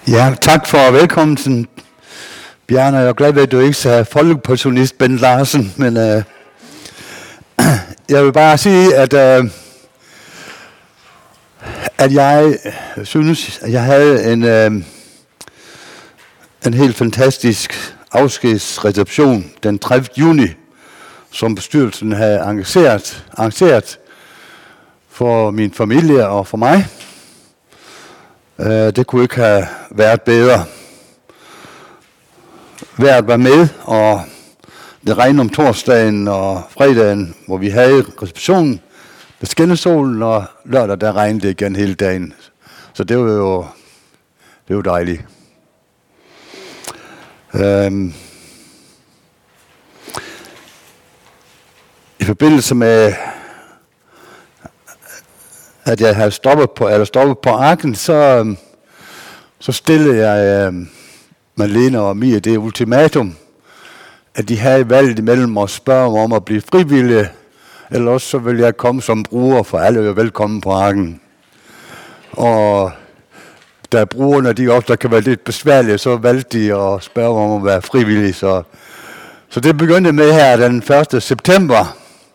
Ja, tak for velkomsten, Bjarne. Jeg er glad ved, at du ikke er folkepensionist, Bent Larsen, men jeg vil bare sige, at jeg synes, at jeg havde en helt fantastisk afskedsreception den 30. juni, som bestyrelsen havde arrangeret for min familie og for mig. Det kunne ikke have været bedre. Vejret var med, og det regnede om torsdagen og fredagen, hvor vi havde receptionen. Der skinnede solen, og lørdag der regnede det igen hele dagen. Så det var jo dejligt. I forbindelse med, at jeg havde stoppet på arken, så stillede jeg Malene og Mia det ultimatum, at de havde valgt imellem at spørge mig om at blive frivillige, eller også så ville jeg komme som bruger, for alle er jo velkommen på arken. Og da brugerne de ofte kan være lidt besværlige, så valgte de at spørge mig om at være frivillige. Så det begyndte med her den 1. september,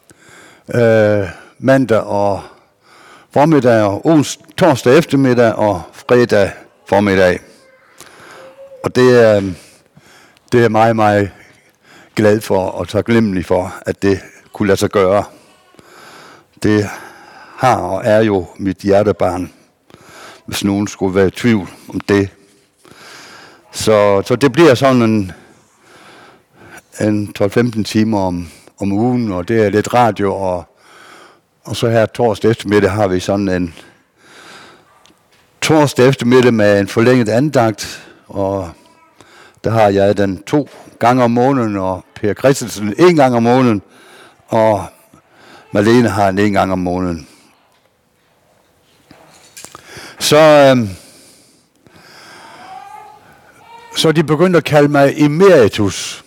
mandag og formiddag og torsdag eftermiddag og fredag formiddag. Og det er meget, meget glad for og taknemmelig for, at det kunne lade sig gøre. Det har og er jo mit hjertebarn, hvis nogen skulle være i tvivl om det. Så det bliver sådan en 12-15 timer om ugen, og det er lidt radio, og så her torsdag eftermiddag har vi sådan en torsdag eftermiddag med en forlænget andagt, og der har jeg den 2 gange om måneden, og Per Christensen 1 gang om måneden, og Malene har en 1 gang om måneden. Så de begyndte at kalde mig emeritus.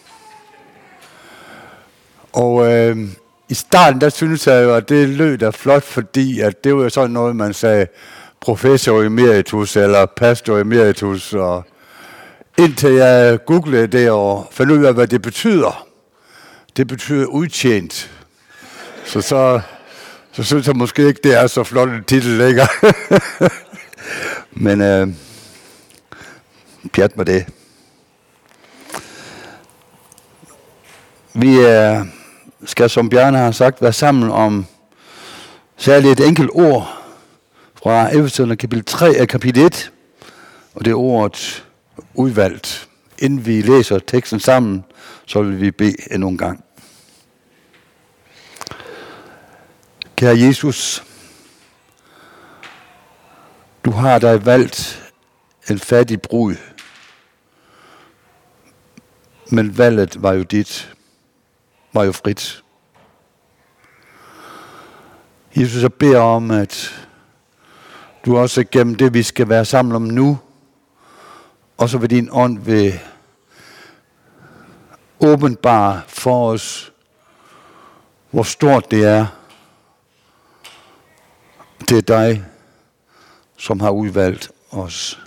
Og i starten, der synes jeg jo, at det lød da flot, fordi at det var jo sådan noget, man sagde professor emeritus eller pastor emeritus. Og indtil jeg googlede det og fandt ud af, hvad det betyder. Det betyder udtjent. Så synes jeg måske ikke, det er så flot en titel længere. Men pjat med det. Vi skal, som Bjarne har sagt, være sammen om særligt et enkelt ord fra Efeserne kapitel 3 af kapitel 1. Og det er ordet udvalgt. Inden vi læser teksten sammen, så vil vi bede endnu en gang. Kære Jesus, du har dig valgt en fattig brud, men valget var jo dit, var jo frit. Jesus, jeg beder om, at du også gennem det, vi skal være sammen om nu, også ved din ånd vil åbenbare for os, hvor stort det er. Det er dig, som har udvalgt os.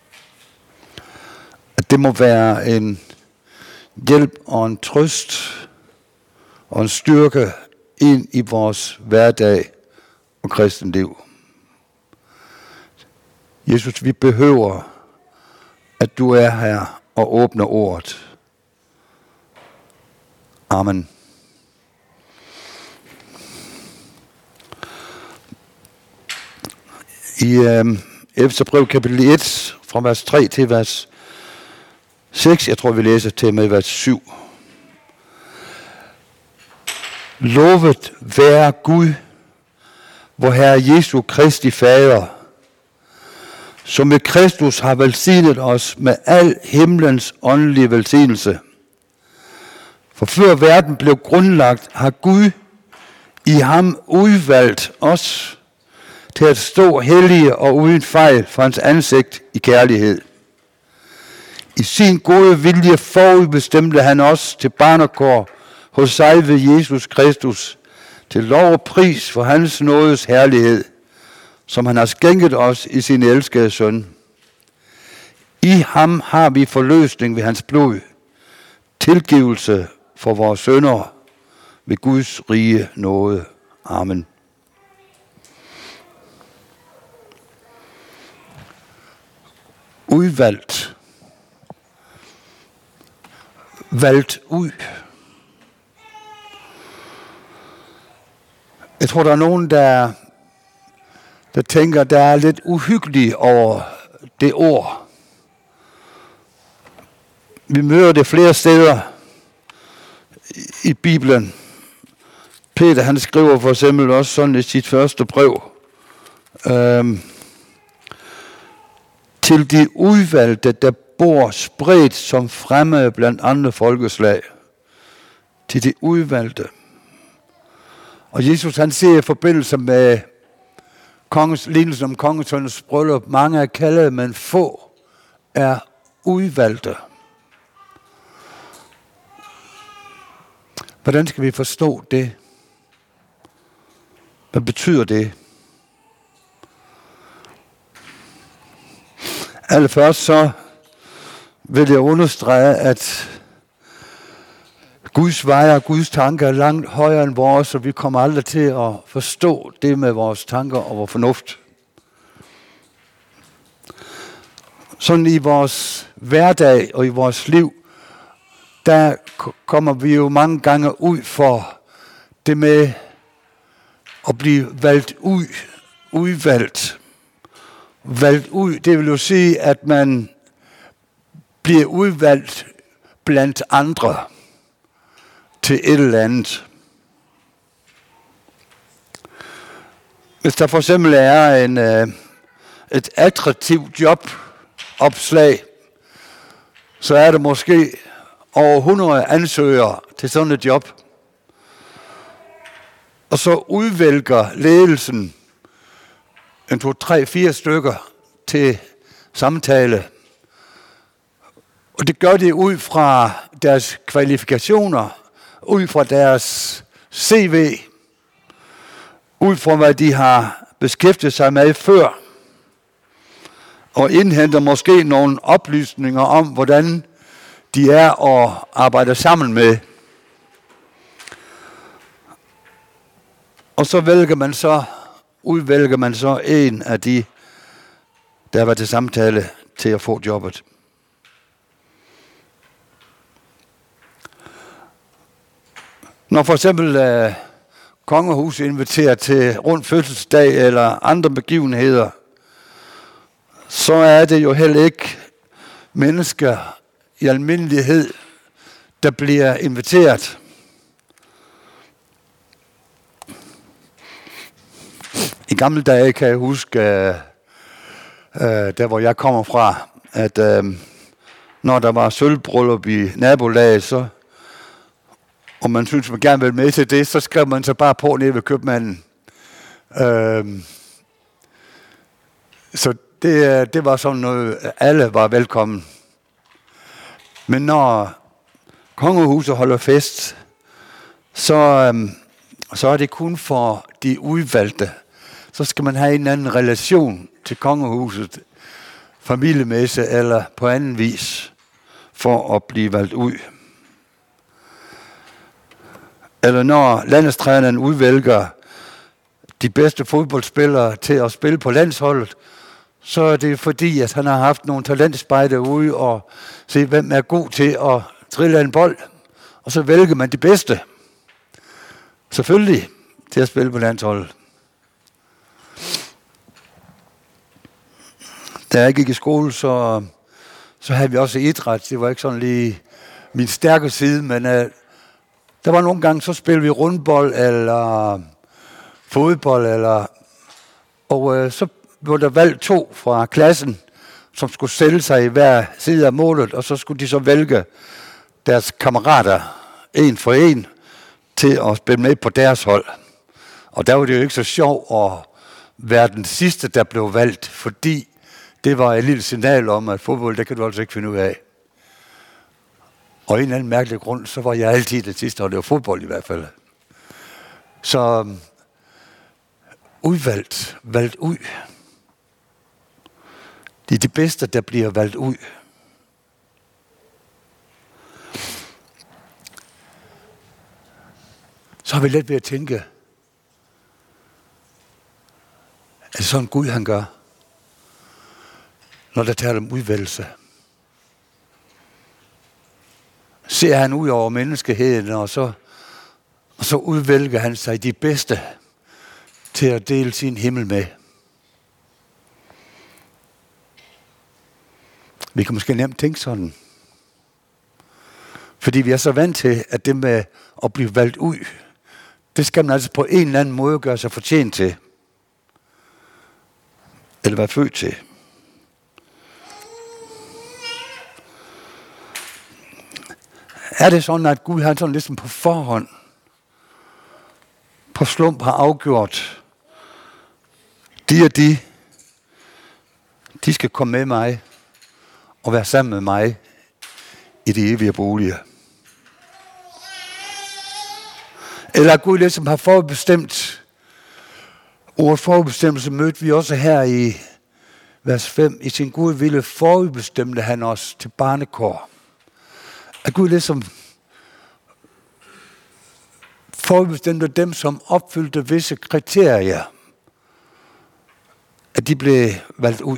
At det må være en hjælp og en trøst og en styrke ind i vores hverdag og kristenliv. Jesus, vi behøver, at du er her og åbner ordet. Amen. I Efeserbrevet kapitel 1, fra vers 3 til vers 6, jeg tror vi læser til med vers 7. Lovet være Gud, vor Herre Jesu Kristi Fader, som med Kristus har velsignet os med al himlens åndelige velsignelse. For før verden blev grundlagt, har Gud i ham udvalgt os til at stå hellige og uden fejl for hans ansigt i kærlighed. I sin gode vilje forudbestemte han os til barnekår hos sig ved Jesus Kristus, til lov og pris for hans nådes herlighed, som han har skænket os i sin elskede søn. I ham har vi forløsning ved hans blod, tilgivelse for vores synder ved Guds rige nåde. Amen. Udvalgt. Valgt ud. Jeg tror, der er nogen, der tænker, der er lidt uhyggeligt over det ord. Vi møder det flere steder i Bibelen. Peter, han skriver for eksempel også sådan i sit første brev. Til de udvalgte, der bor spredt som fremmede blandt andre folkeslag. Til de udvalgte. Og Jesus, han siger i forbindelse med lignelsen om kongesønnens bryllup, mange er kaldet, men få er udvalgte. Hvordan skal vi forstå det? Hvad betyder det? Allerførst så vil jeg understrege, at Guds veje og Guds tanker er langt højere end vores, så vi kommer aldrig til at forstå det med vores tanker og vores fornuft. Sådan i vores hverdag og i vores liv, der kommer vi jo mange gange ud for det med at blive valgt ud, udvalgt. Valgt ud, det vil jo sige, at man bliver udvalgt blandt andre til et eller andet. Hvis der for eksempel er et attraktivt jobopslag, så er der måske over 100 ansøgere til sådan et job. Og så udvælger ledelsen 1, 2, 3, 4 stykker til samtale. Og det gør de ud fra deres kvalifikationer, ud fra deres CV, ud fra hvad de har beskæftiget sig med før, og indhenter måske nogle oplysninger om, hvordan de er og arbejder sammen med. Og så udvælger man så en af de, der var til samtale til at få jobbet. Når for eksempel kongehuset inviterer til rundt fødselsdag eller andre begivenheder, så er det jo heller ikke mennesker i almindelighed, der bliver inviteret. I gamle dage kan jeg huske, der hvor jeg kommer fra, at når der var sølvbryllup i nabolaget, og man synes, man gerne vil med til det, så skrev man sig bare på nede ved købmanden. Så det var sådan noget, alle var velkommen. Men når kongehuset holder fest, så er det kun for de udvalgte. Så skal man have en anden relation til kongehuset, familiemæssigt eller på anden vis, for at blive valgt ud. Eller når landestræneren udvælger de bedste fodboldspillere til at spille på landsholdet, så er det fordi, at han har haft nogle talentspejder ude og se, hvem er god til at trille en bold. Og så vælger man de bedste. Selvfølgelig til at spille på landsholdet. Da jeg gik i skole, så havde vi også idræt. Det var ikke sådan lige min stærke side, men der var nogle gange, så spillede vi rundbold eller fodbold, og så blev der valgt 2 fra klassen, som skulle sætte sig i hver side af målet, og så skulle de så vælge deres kammerater, en for en, til at spille med på deres hold. Og der var det jo ikke så sjovt at være den sidste, der blev valgt, fordi det var et lille signal om, at fodbold, det kan du altså ikke finde ud af. Og en eller anden mærkelig grund, så var jeg altid det sidste, og det var fodbold i hvert fald. Så valgt ud. Det er de bedste, der bliver valgt ud. Så har vi let ved at tænke, er det sådan Gud han gør, når der taler om udvælgelse? Ser han ud over menneskeheden, og så udvælger han sig de bedste til at dele sin himmel med. Vi kan måske nemt tænke sådan. Fordi vi er så vant til, at det med at blive valgt ud, det skal man altså på en eller anden måde gøre sig fortjent til. Eller være født til. Er det sådan, at Gud han sådan ligesom på forhånd, på slump har afgjort, de og de skal komme med mig og være sammen med mig i de evige boliger? Eller Gud ligesom har forudbestemt, ordet forudbestemmelse mødte vi også her i vers 5. I sin gode vilje forudbestemte han os til barnekår. At Gud ligesom forudbestemte dem, som opfyldte visse kriterier, at de blev valgt ud.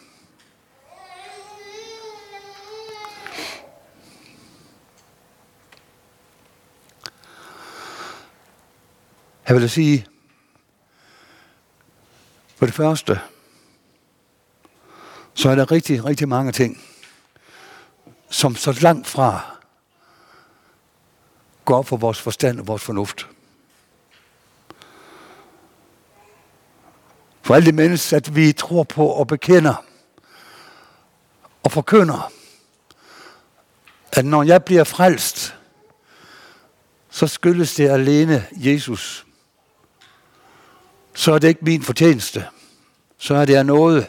Jeg vil sige, for det første, så er der rigtig, rigtig mange ting, som så langt fra går op for vores forstand og vores fornuft. For alt det menneske, at vi tror på og bekender og forkynder, at når jeg bliver frelst, så skyldes det alene Jesus. Så er det ikke min fortjeneste. Så er det af noget.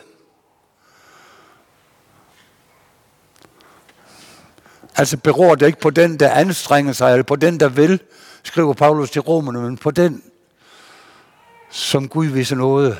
Altså beror det ikke på den, der anstrenger sig, eller på den, der vil, skriver Paulus til romerne, men på den, som Gud viser noget.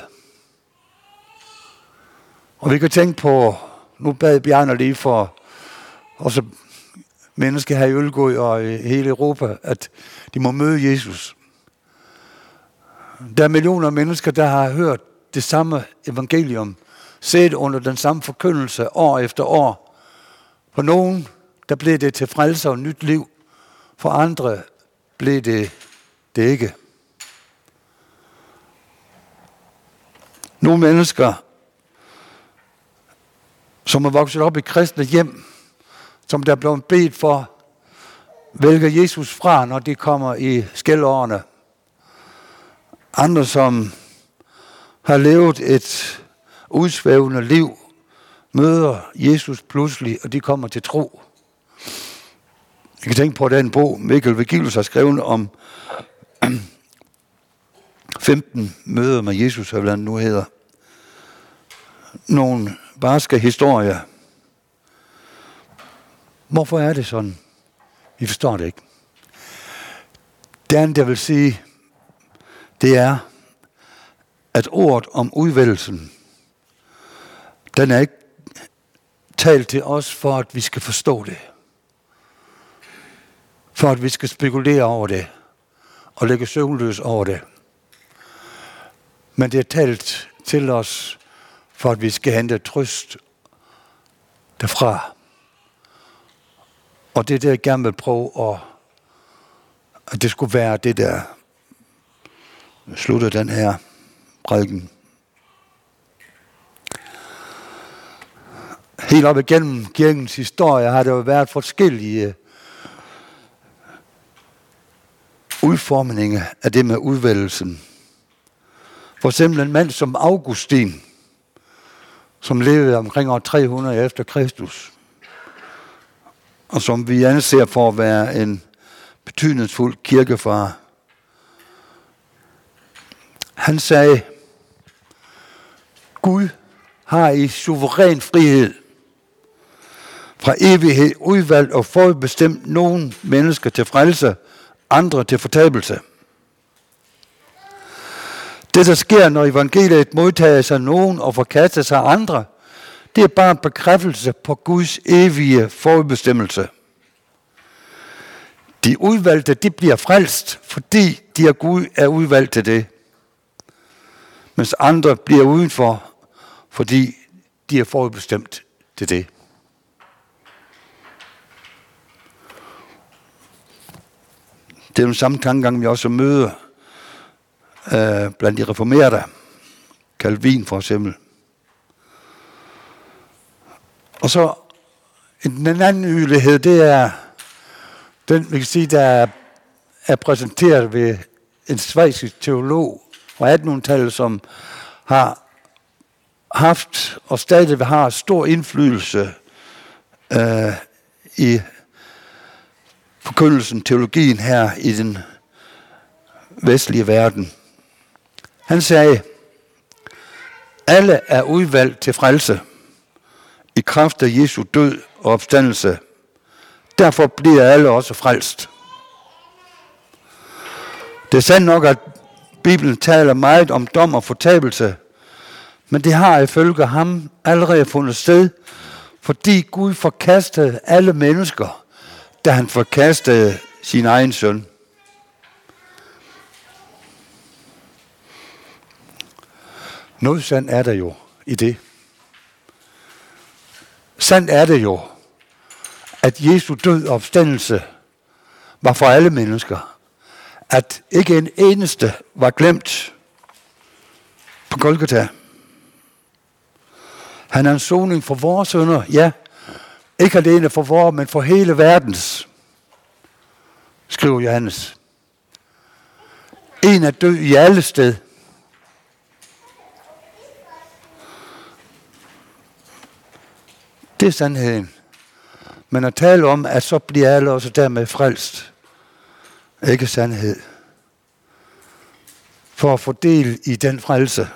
Og vi kan tænke på, nu bad Bjarne lige for også mennesker her i Ølgod og i hele Europa, at de må møde Jesus. Der er millioner af mennesker, der har hørt det samme evangelium, set under den samme forkyndelse år efter år. For nogen, der blev det til frelse og nyt liv. For andre blev det ikke. Nogle mennesker, som er vokset op i kristne hjem, som der er blevet bedt for, vælger Jesus fra, når de kommer i skælårene. Andre, som har levet et udsvævende liv, møder Jesus pludselig, og de kommer til tro. Jeg kan tænke på den bog, Mikkel Vigilus har skrevet om 15 møder med Jesus, hvad han nu hedder. Nogle barske historier. Hvorfor er det sådan? Vi forstår det ikke. Det andet, jeg vil sige, det er, at ordet om udvælgelsen, den er ikke talt til os, for at vi skal forstå det. For at vi skal spekulere over det, og lægge søvnløs over det. Men det er talt til os, for at vi skal hente trøst derfra. Og det er det, jeg gerne vil prøve, at det skulle være det, der slutter den her prædiken. Helt op igennem kirkens historie har der jo været forskellige udformninger af det med udvælgelsen. For eksempel en mand som Augustin, som levede omkring år 300 efter Kristus, og som vi anser for at være en betydningsfuld kirkefar. Han sagde, Gud har i suveræn frihed fra evighed udvalgt og forudbestemt nogle mennesker til frelse, andre til fortabelse. Det, der sker, når evangeliet modtages af nogen og forkastes af andre, det er bare en bekræftelse på Guds evige forudbestemmelse. De udvalgte, de bliver frelst, fordi de af Gud er udvalgt til det. Mens andre bliver udenfor, fordi de er forudbestemt til det. Det er den samme tankegang, vi også møder blandt de reformerede. Calvin for eksempel. Og så en anden yderlighed, det er den, vi kan sige, der er præsenteret ved en schweizisk teolog fra 1800-tallet, som har haft og stadig har stor indflydelse i forkyndelsen, teologien her i den vestlige verden. Han sagde, alle er udvalgt til frelse i kraft af Jesu død og opstandelse. Derfor bliver alle også frelst. Det er sandt nok, at Bibelen taler meget om dom og fortabelse, men det har ifølge ham allerede fundet sted, fordi Gud forkastede alle mennesker, da han forkastede sin egen søn. Noget sandt er der jo i det. Sandt er det jo, at Jesu død og opstandelse var for alle mennesker. At ikke en eneste var glemt på Golgata. Han er en soning for vores synder, ja. Ikke alene for vores, men for hele verdens, skriver Johannes. En er død i alle sted. Det er sandheden. Men at tale om, at så bliver alle også dermed frelst, er ikke sandhed. For at få del i den frelse,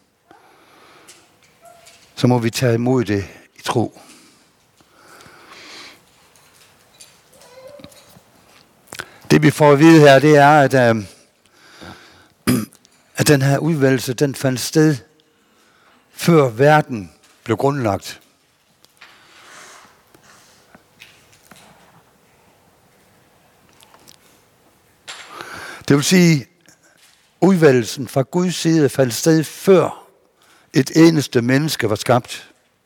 så må vi tage imod det i tro. Det vi får at vide her, det er, at den her udvalgelse, den fandt sted, før verden blev grundlagt. Det vil sige, udvalgelsen fra Guds side fandt sted før et eneste menneske var skabt.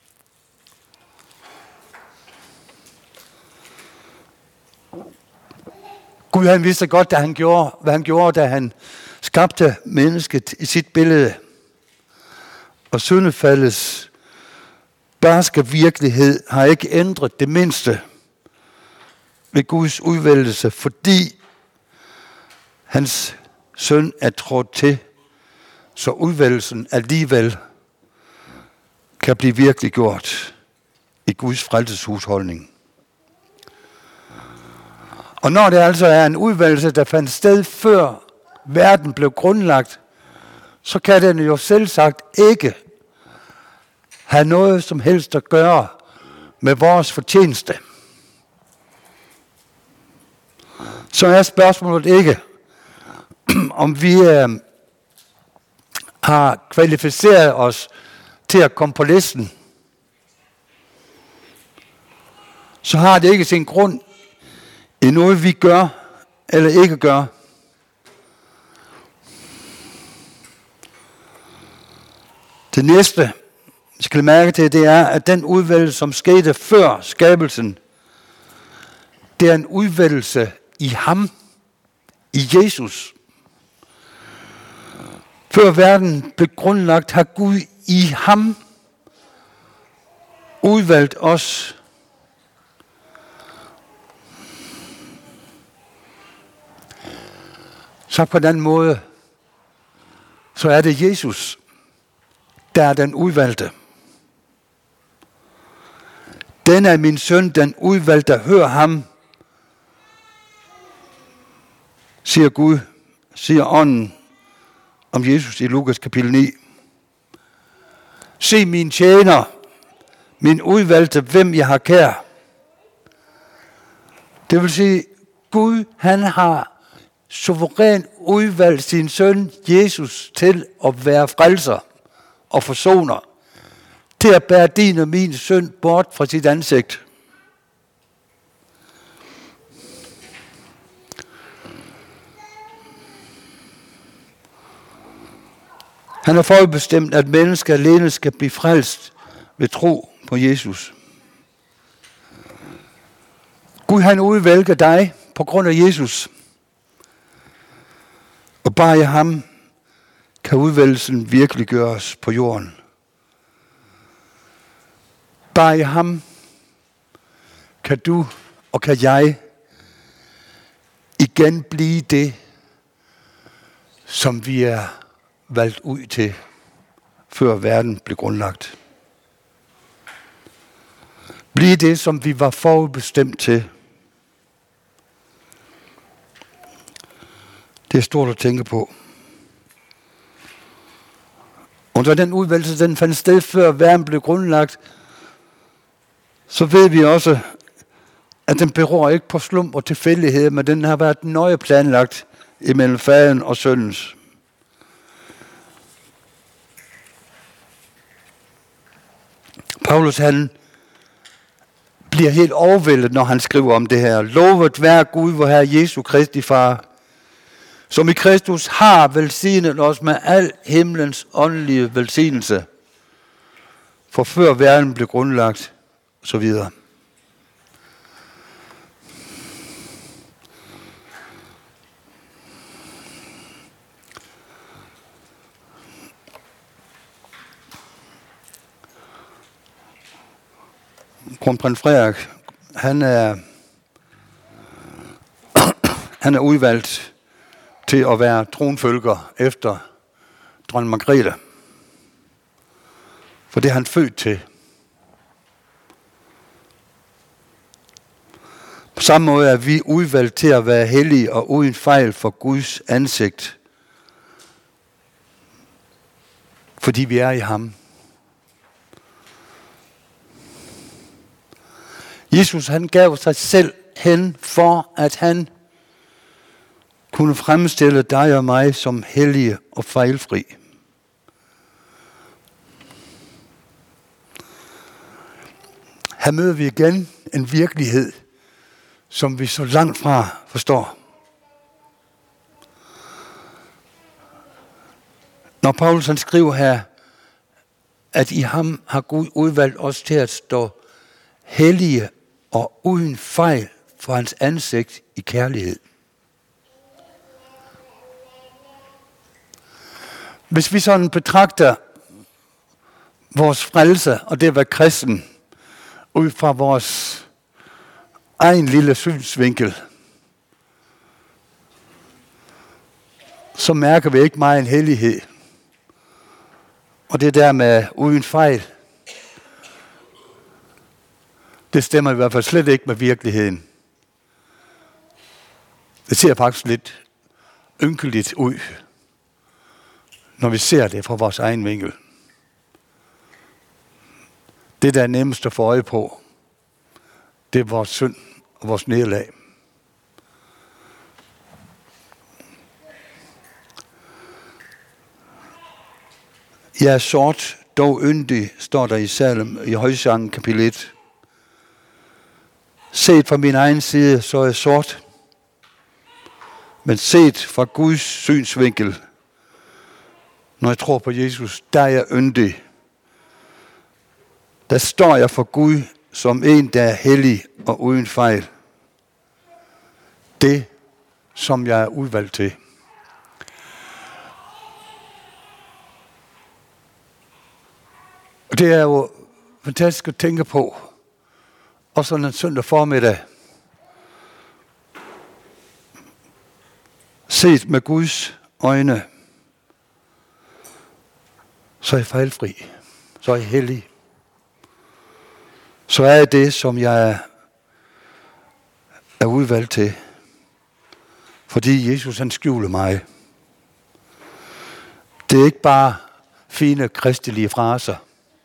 Gud han vidste godt, hvad han gjorde, da han skabte mennesket i sit billede. Og syndefaldets barske virkelighed har ikke ændret det mindste ved Guds udvælgelse, fordi hans søn er trådt til, så udvælgelsen alligevel kan blive virkeliggjort i Guds frelseshusholdning. Og når det altså er en udvælgelse, der fandt sted før verden blev grundlagt, så kan den jo selvsagt ikke have noget som helst at gøre med vores fortjeneste. Så er spørgsmålet ikke, om vi har kvalificeret os til at komme på listen. Så har det ikke sin grund i noget, vi gør eller ikke gør. Det næste, vi skal mærke til, det er, at den udvælgelse, som skete før skabelsen, det er en udvælgelse i ham, i Jesus. Før verden blev grundlagt, har Gud i ham udvalgt os. Så på den måde, så er det Jesus, der er den udvalgte. Den er min søn, den udvalgte, hør ham, siger Gud, siger ånden om Jesus i Lukas kapitel 9. Se min tjener, min udvalgte, hvem jeg har kær. Det vil sige, Gud, han har suverænt udvalgt sin søn Jesus til at være frelser og forsoner, til at bære din og min synd bort fra sit ansigt. Han har forudbestemt, at mennesker alene skal blive frelst ved tro på Jesus. Gud, han udvælger dig på grund af Jesus. Og bare i ham kan udvælgelsen virkelig gøres på jorden. Bare i ham kan du og kan jeg igen blive det, som vi er valgt ud til, før verden blev grundlagt. Blive det, som vi var forudbestemt til. Det er stort at tænke på. Og da den udvælgelse, den fandt sted, før verden blev grundlagt, så ved vi også, at den beror ikke på slump og tilfældighed, men den har været nøje planlagt imellem faderen og sønnens. Paulus, han bliver helt overvældet, når han skriver om det her. Lovet være Gud, vor Herre Jesu Kristi Far, som i Kristus har velsignet os med al himlens åndelige velsignelse, for før verden blev grundlagt, og så videre. Kronprins Frederik, han er udvalgt til at være tronfølger efter dronning Margrethe. For det er han født til. På samme måde er vi udvalgt til at være hellige og uden fejl for Guds ansigt. Fordi vi er i ham. Jesus, han gav sig selv hen for, at han kunne fremstille dig og mig som hellige og fejlfri. Her møder vi igen en virkelighed, som vi så langt fra forstår. Når Paulus han skriver her, at i ham har Gud udvalgt os til at stå hellige og uden fejl for hans ansigt i kærlighed. Hvis vi sådan betragter vores frelse og det at være kristen ud fra vores egen lille synsvinkel, så mærker vi ikke meget en hellighed. Og det der med uden fejl, det stemmer i hvert fald slet ikke med virkeligheden. Det ser faktisk lidt ynkeligt ud, når vi ser det fra vores egen vinkel. Det, der er nemmest at få øje på, det er vores synd og vores nederlag. Jeg er sort, dog yndig, står der i Salm i Højsangen kapitel 1. Set fra min egen side, så er jeg sort. Men set fra Guds synsvinkel, når jeg tror på Jesus, der er jeg yndig. Der står jeg for Gud som en, der er hellig og uden fejl. Det, som jeg er udvalgt til. Og det er jo fantastisk at tænke på. Og sådan en søndag formiddag. Set med Guds øjne, så er jeg fejlfri. Så er jeg hellig. Så er jeg det, som jeg er udvalgt til. Fordi Jesus han skjuler mig. Det er ikke bare fine kristelige fraser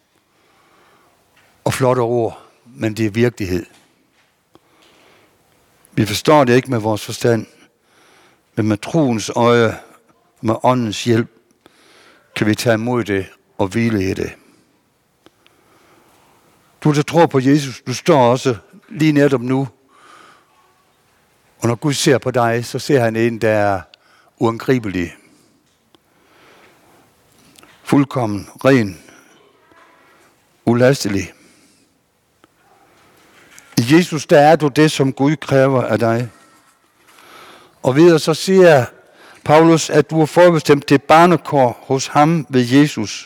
og flotte ord, men det er virkelighed. Vi forstår det ikke med vores forstand, men med troens øje, med åndens hjælp, kan vi tage imod det og hvile i det. Du, der tror på Jesus, du står også lige netop nu. Og når Gud ser på dig, så ser han en, der er uangribelig. Fuldkommen, ren, ulastelig. I Jesus, der er du det, som Gud kræver af dig. Og videre så siger Paulus, at du er forbestemt til barnekår hos ham ved Jesus.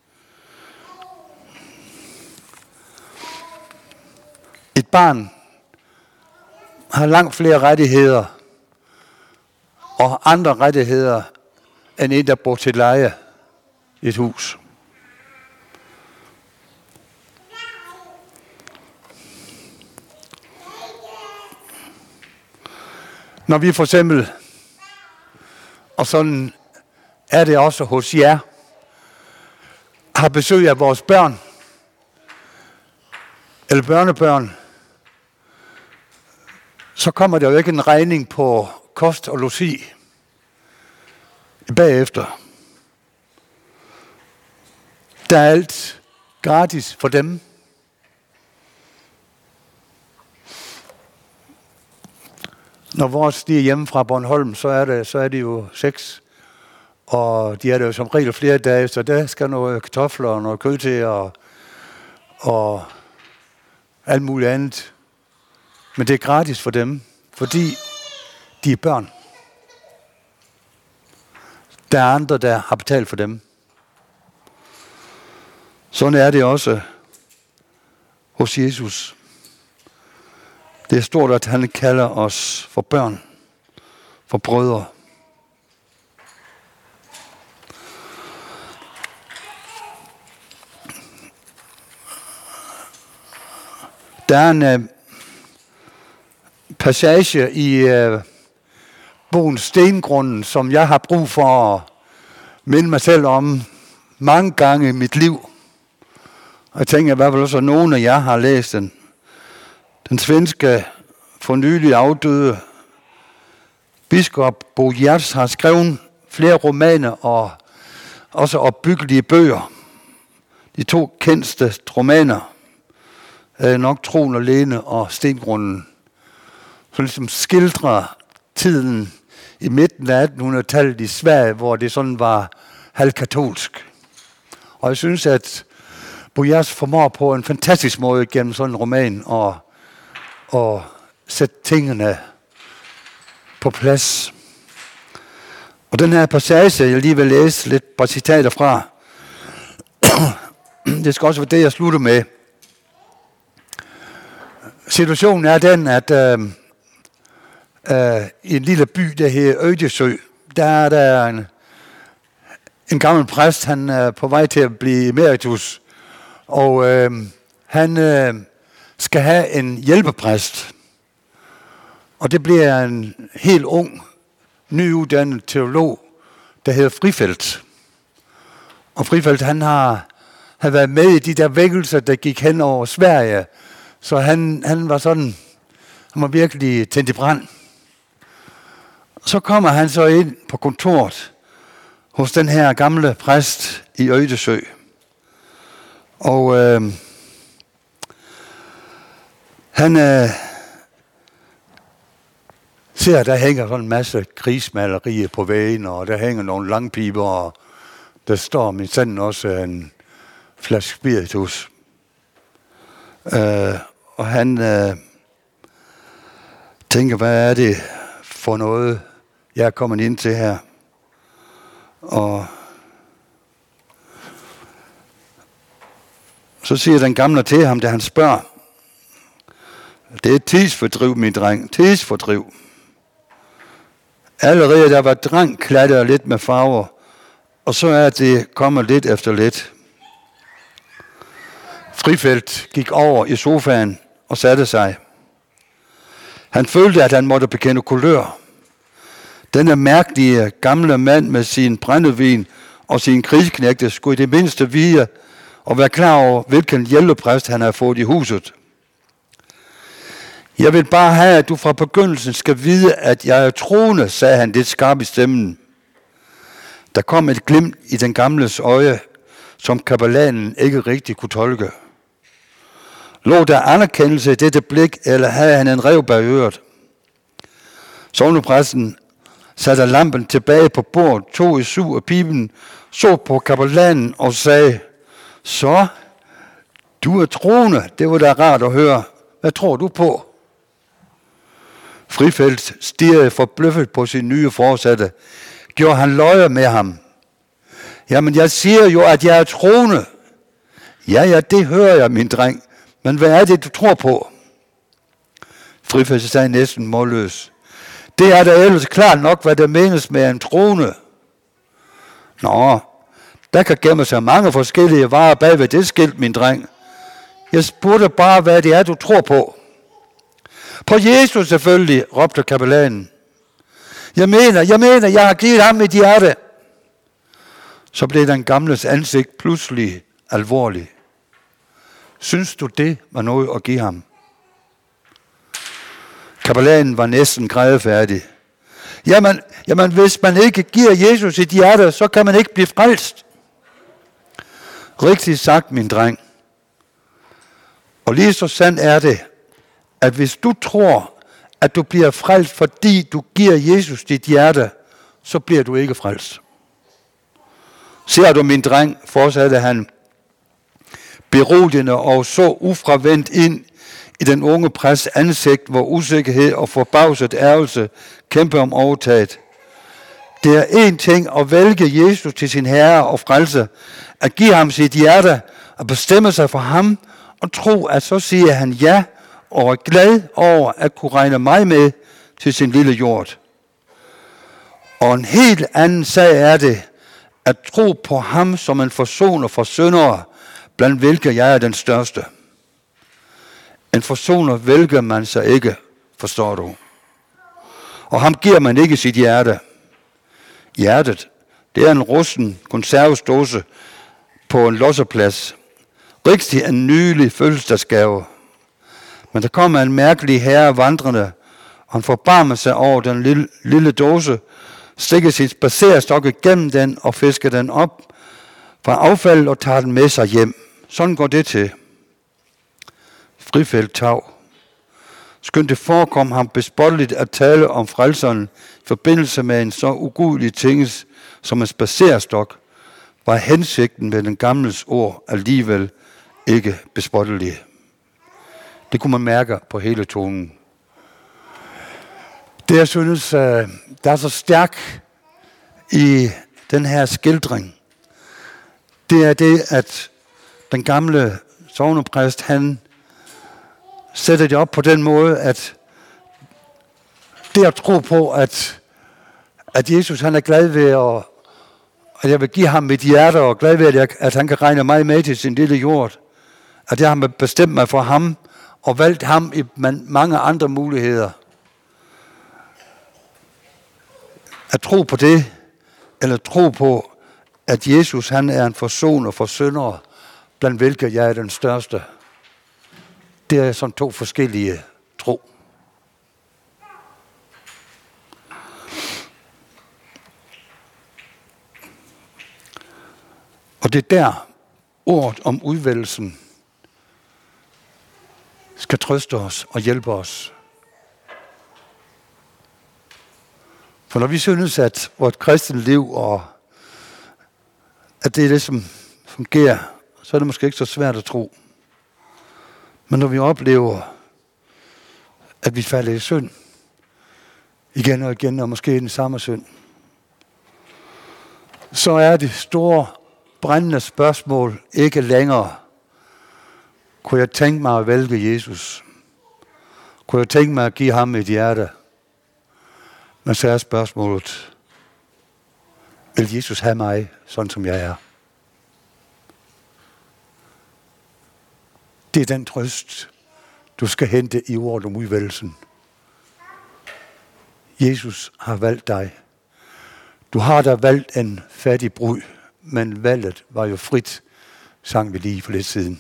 Et barn har langt flere rettigheder og andre rettigheder end en, der bor til leje i et hus. Når vi for eksempel, og sådan er det også hos jer, har besøg af vores børn, eller børnebørn, så kommer der jo ikke en regning på kost og logi bagefter. Der er alt gratis for dem. Når vores de er hjemme fra Bornholm, så er de jo 6, og de er der jo som regel flere dage, så der skal noget kartofler og noget kød til og alt muligt andet. Men det er gratis for dem, fordi de er børn. Der er andre, der har betalt for dem. Sådan er det også hos Jesus. Det er stort, at han kalder os for børn, for brødre. Der er en passage i bogen Stengrunden, som jeg har brug for at minde mig selv om mange gange i mit liv. Og jeg tænker i hvert fald også, at nogen af jer har læst den. Den svenske for nylig afdøde biskop Bo Giertz har skrevet flere romaner og også opbyggelige bøger. De 2 kendteste romaner er nok Troen alene og Stengrunden, som ligesom skildrer tiden i midten af 1800-tallet i Sverige, hvor det sådan var halvkatolsk. Og jeg synes, at Bo Giertz formår på en fantastisk måde gennem sådan en roman og sætte tingene på plads. Og den her passage, jeg lige vil læse lidt par citater fra, det skal også være det, jeg slutter med. Situationen er den, at i en lille by, der hedder Ødesø, der er der en gammel præst, han er på vej til at blive emeritus, og han skal have en hjælpepræst. Og det bliver en helt ung, nyuddannet teolog, der hedder Frifeldt. Og Frifeldt, han har været med i de der vækkelser, der gik hen over Sverige. Så han var sådan, han var virkelig tændt i brand. Så kommer han så ind på kontoret hos den her gamle præst i Ødesø. Og han ser, der hænger sådan en masse krigsmalerier på væggen, og der hænger nogle langpiber, og der står med sådan også en flaske spiritus. Og han tænker, hvad er det for noget, jeg er kommet ind til her? Og så siger den gamle til ham, da han spørger, det er tidsfordriv, min dreng, tidsfordriv. Allerede der var dreng klatret lidt med farver, og så er det kommer lidt efter lidt. Frifeldt gik over i sofaen og satte sig. Han følte, at han måtte bekende kulør. Denne mærkelige gamle mand med sin brændevin og sin krigsknægte skulle i det mindste vide og være klar over, hvilken hjælpepræst han havde fået i huset. Jeg vil bare have, at du fra begyndelsen skal vide, at jeg er troende, sagde han lidt skarpt i stemmen. Der kom et glimt i den gamles øje, som kapellanen ikke rigtig kunne tolke. Lå der anerkendelse i dette blik, eller havde han en rev bag øret? Sognepræsten satte lampen tilbage på bordet, tog i sug af piben, så på kapellanen og sagde, så, du er troende, det var da rart at høre. Hvad tror du på? Frifeldt stirrede forbløffet på sin nye forsatte. Gjorde han løje med ham? Jamen, jeg siger jo, at jeg er troende. Ja, det hører jeg, min dreng. Men hvad er det, du tror på? Frifeldt sagde næsten målløs. Det er da ellers klart nok, hvad der menes med en troende. Nå, der kan gemme sig mange forskellige varer bag ved det skilt, min dreng. Jeg spurgte bare, hvad det er, du tror på. På Jesus selvfølgelig, råbte kapellanen. Jeg mener, jeg har givet ham mit hjerte. Så blev den gamles ansigt pludselig alvorlig. Synes du, det var noget at give ham? Kapellanen var næsten grædefærdig. Jamen, hvis man ikke giver Jesus sit hjerte, så kan man ikke blive frelst. Rigtigt sagt, min dreng. Og lige så sandt er det, at hvis du tror, at du bliver frelst, fordi du giver Jesus dit hjerte, så bliver du ikke frelst. Ser du, min dreng, fortsatte han, beroligende og så ufravendt ind i den unge præsts ansigt, hvor usikkerhed og forbavset ærgelse kæmper om overtaget. Det er en ting at vælge Jesus til sin herre og frelse, at give ham sit hjerte og bestemme sig for ham og tro, at så siger han ja og er glad over at kunne regne mig med til sin lille jord. Og en helt anden sag er det, at tro på ham som en forsoner for syndere, blandt hvilke jeg er den største. En forsoner vælger man sig ikke, forstår du. Og ham giver man ikke sit hjerte. Hjertet, det er en rusten konservesdåse på en losseplads. Rigtig en nylig fødselsdagsgave. Men der kommer en mærkelig herre vandrende, og han forbarmer sig over den lille dåse, stikker sin spacerstok igennem den og fisker den op fra affaldet og tager den med sig hjem. Sådan går det til. Frifeldt tav. Skønt det forekom ham bespotteligt at tale om frelseren i forbindelse med en så ugudelig tinges som en spacerstok, var hensigten med den gamles ord alligevel ikke bespottelig. Det kunne man mærke på hele tonen. Det jeg synes, der er så stærk i den her skildring, det er det, at den gamle sognepræst, han sætter det op på den måde, at det at tro på, at Jesus han er glad ved, at jeg vil give ham mit hjerte, og glad ved, at han kan regne mig med til sin lille jord, at jeg har bestemt mig for ham, og valgt ham i mange andre muligheder. At tro på det, eller tro på, at Jesus han er en forsoner for syndere, blandt hvilke jeg er den største. Det er sådan to forskellige tro. Og det er der, ordet om udvælgelsen skal trøste os og hjælpe os. For når vi synes, at vores kristne liv og at det er det, som fungerer, så er det måske ikke så svært at tro. Men når vi oplever, at vi falder i synd, igen og igen, og måske i den samme synd, så er det store, brændende spørgsmål ikke længere, kunne jeg tænke mig at vælge Jesus? Kunne jeg tænke mig at give ham et hjerte? Men så er spørgsmålet, vil Jesus have mig, sådan som jeg er? Det er den trøst, du skal hente i ordet om udvælgelsen. Jesus har valgt dig. Du har da valgt en fattig brud, men valget var jo frit, sang vi lige for lidt siden.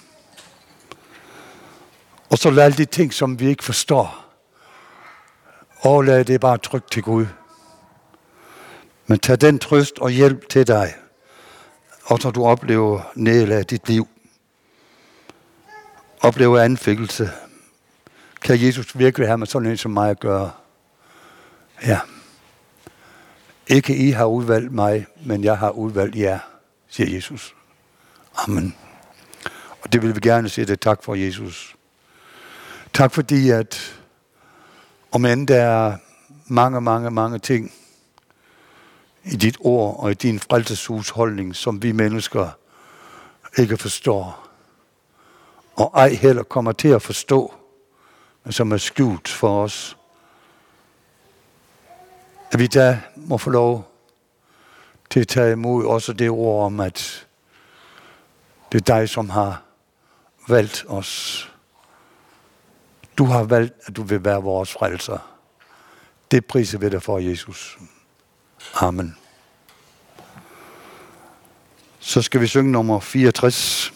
Og så lad alle de ting, som vi ikke forstår, overlad det bare trygt til Gud. Men tag den trøst og hjælp til dig, også når du oplever nederlag i dit liv. oplever anfægtelse. Kan Jesus virkelig have med sådan en som mig at gøre? Ja. Ikke I har udvalgt mig, men jeg har udvalgt jer, siger Jesus. Amen. Og det vil vi gerne sige det. Tak for Jesus. Tak fordi, at om end der er mange ting i dit ord og i din frelseshusholdning, som vi mennesker ikke forstår, og ej heller kommer til at forstå, men som er skjult for os, at vi da må få lov til at tage imod også det ord om, at det er dig, som har valgt os. Du har valgt, at du vil være vores frelser. Det priser vi dig for, Jesus. Amen. Så skal vi synge nummer 64.